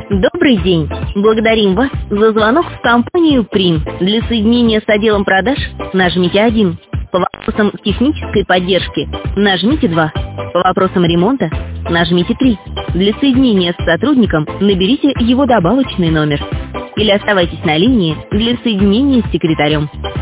Добрый день! Благодарим вас за звонок в компанию «Прим». Для соединения с отделом продаж нажмите 1. По вопросам технической поддержки нажмите 2. По вопросам ремонта нажмите 3. Для соединения с сотрудником наберите его добавочный номер. Или оставайтесь на линии для соединения с секретарем.